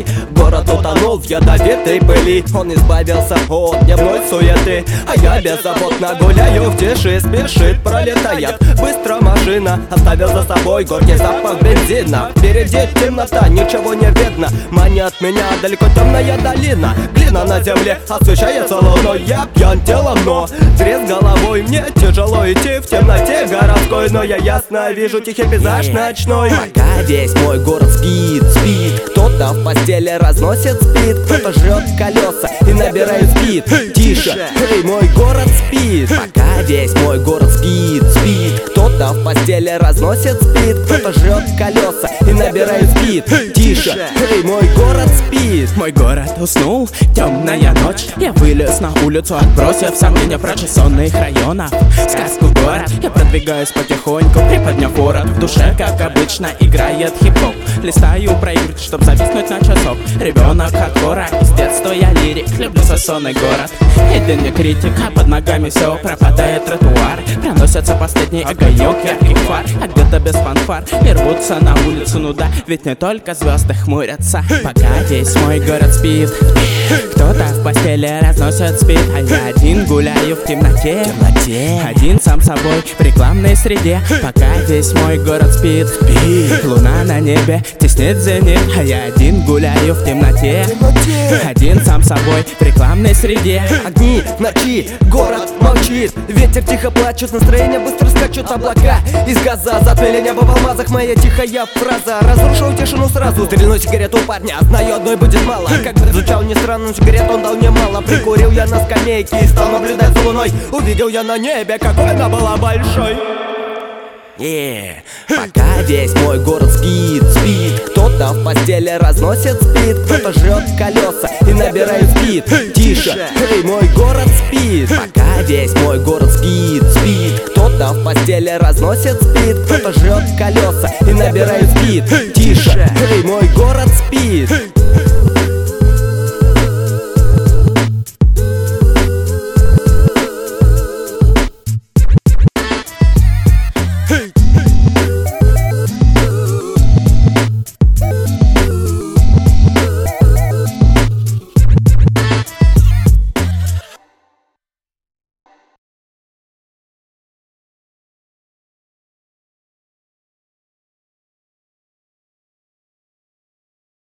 земли. Город утонул в ядовитой пыли, он избавился от дневной суеты. А я беззаботно гуляю в тиши, спешит пролетает быстро машина, оставил за собой горький запах бензина. Впереди темнота, ничего не видно, манит меня далеко темная долина. Глина на земле освещается луной, я пьян телом, но трезв головой. Мне тяжело идти в темноте городской, но я ясно вижу тихий пейзаж ночной. Пока весь мой город спит, кто-то в постели разносит спит, кто-то жрет колеса и набирает спид. Тише, эй, мой город спит. Пока весь мой город спит, кто-то в постели разносит спид, кто-то жрет колеса и набирает спид. Тише, эй, мой город спит. Мой город уснул, темная ночь. Я вылез на улицу, отбросив сомнения прочь из сонных районов. Сказку город, я продвигаюсь потихоньку, приподняв ворот. В душе, как обычно, играет хип-хоп. Листаю проигрыш, чтоб зависнуть на часок. Ребенок хардкора, из детства я лирик. Люблю свой сонный город, иди не критика. Под ногами все пропадает тротуар. Проносятся последний огонек ярких фар, а где-то без фанфар и рвутся на улицу, ну да, ведь не только звезды хмурятся. Пока весь мой город спит, кто-то в постели разносит спид, а я один гуляю в темноте, один сам собой в рекламной среде. Пока весь мой город спит, луна на небе теснит зенит, а я один гуляю в темноте, один сам собой в рекламной среде. Огни в ночи, город молчит, ветер тихо плачет, настроение быстро скачут облака. Из газа затмили небо в алмазах, моя тихая фраза разрушил тишину сразу. Стрельну сигарету парня, знаю, одной будет мало. Как бы звучал не странно, сигарет он дал мне мало. Прикурил я на скамейке и стал наблюдать за луной. Увидел я на небе, какой она была большой. Пока весь мой город спит, кто-то в постели разносит спид, кто-то жрет колеса и набирает спид. Тише, эй, мой город спит. Пока весь мой город спит, кто-то в постели разносит спид, кто-то жрет колеса и набирает спид. Тише, эй, мой город спит.